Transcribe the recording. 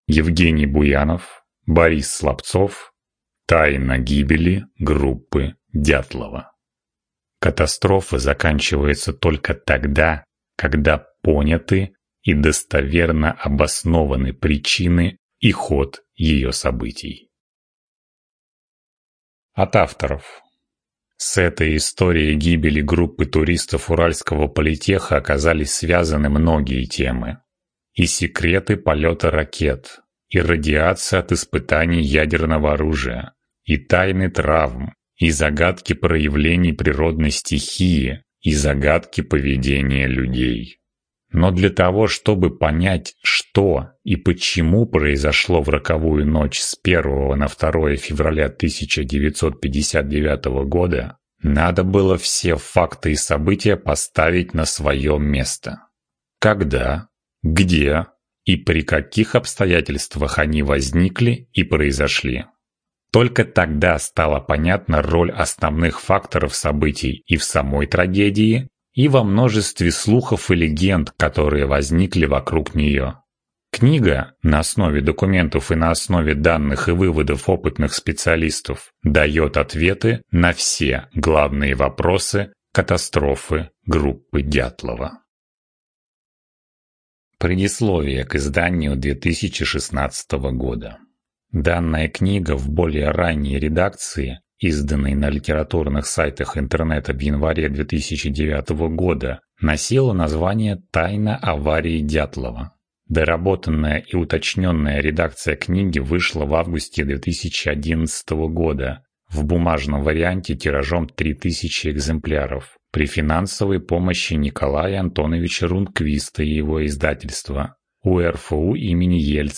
Евгений Буянов, Борис Слабцов. Тайна гибели группы Дятлова. Катастрофа заканчивается только тогда, когда поняты и достоверно обоснованы причины и ход ее событий. От авторов. С этой историей гибели группы туристов Уральского политеха оказались связаны многие темы. И секреты полета ракет, и радиация от испытаний ядерного оружия, и тайны травм, и загадки проявлений природной стихии, и загадки поведения людей. Но для того, чтобы понять, что и почему произошло в роковую ночь с 1 на 2 февраля 1959 года, надо было все факты и события поставить на свое место. Когда, где и при каких обстоятельствах они возникли и произошли. Только тогда стала понятна роль основных факторов событий и в самой трагедии, и во множестве слухов и легенд, которые возникли вокруг нее. Книга, на основе документов и на основе данных и выводов опытных специалистов, дает ответы на все главные вопросы катастрофы группы Дятлова. Предисловие к изданию 2016 года. Данная книга в более ранней редакции, изданной на литературных сайтах интернета в январе 2009 года, носила название «Тайна аварии Дятлова». Доработанная и уточненная редакция книги вышла в августе 2011 года в бумажном варианте тиражом 3000 экземпляров при финансовой помощи Николая Антоновича Рунквиста и его издательства УРФУ имени Ельцина.